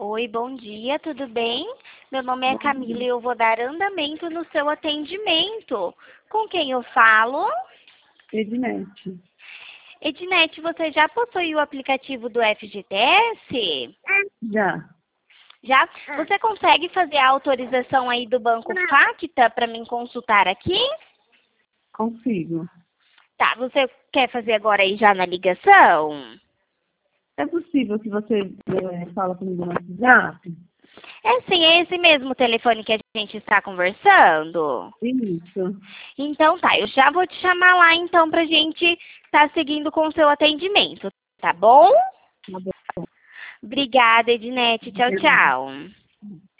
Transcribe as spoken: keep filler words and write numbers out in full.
Oi, bom dia, tudo bem? Meu nome é Bom Camila e dia. eu vou dar andamento no seu atendimento. Com quem eu falo? Ednet. Ednet, você já possui o aplicativo do F G T S? Já, Já? Você consegue fazer a autorização aí do Banco Facta para mim consultar aqui? consigo. Tá, você quer fazer agora aí já na ligação? É possível que você eh, fala comigo no WhatsApp? É sim, é esse mesmo telefone que a gente está conversando? Isso. Então tá, eu já vou te chamar lá então pra gente estar seguindo com o seu atendimento, tá bom? Tá bom. Obrigada, Ednete. Tchau, tchau.